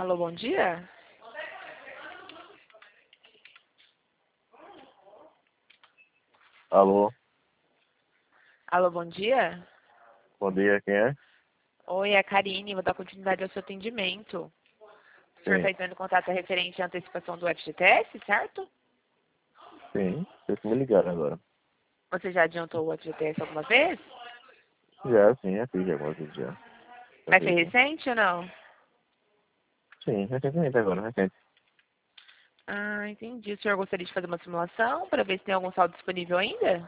Alô, bom dia? Alô, Alô, bom dia? bom dia, quem é? Oi, é a Karine, vou dar continuidade ao seu atendimento. O senhor está Sim, entrando em contato referente à antecipação do FGTS, certo? sim, vocês me ligaram agora. Você já adiantou o FGTS alguma vez? Já, sim, já fiz algumas vezes já. Já Mas foi fiz, sim. recente ou não? Sim, recentemente agora, recente. Ah, entendi. O senhor gostaria de fazer uma simulação para ver se tem algum saldo disponível ainda?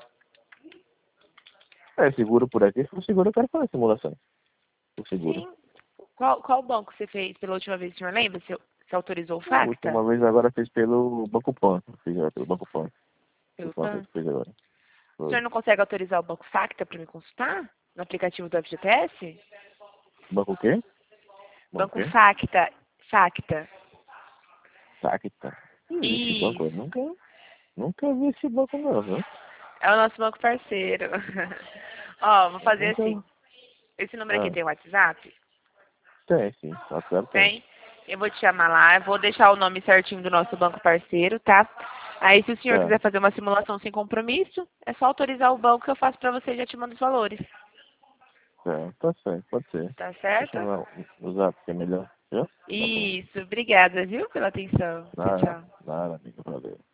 É, seguro por aqui, se for seguro eu quero fazer simulação. Por seguro. Sim. Qual banco você fez pela última vez, o senhor lembra? Você autorizou o A Facta? última vez agora fiz pelo Banco Pan. Fiz agora pelo Banco Pan. O Pelo Pan PAN? fez agora. O Foi. senhor não consegue autorizar o Banco Facta para me consultar? No aplicativo do FGTS? Banco o quê? Banco o Banco quê? Facta. Facta. Tacta. Esse banco eu Isso. nunca vi esse banco não, viu? É o nosso banco parceiro. Ó, vou Eu fazer nunca. assim. Esse número aqui Ah, tem WhatsApp? tem sim, WhatsApp tem. Tem. Eu vou te chamar lá, eu vou deixar o nome certinho do nosso banco parceiro, tá? Aí, se o senhor Tá, quiser fazer uma simulação sem compromisso, é só autorizar o banco que eu faço pra você e já te mando os valores. tá certo, pode ser. Tá Deixa certo? eu usar porque é melhor, viu? Tá bom. Isso. Obrigada, viu, pela atenção. Tchau, Nada, tchau. nada, amigo, valeu.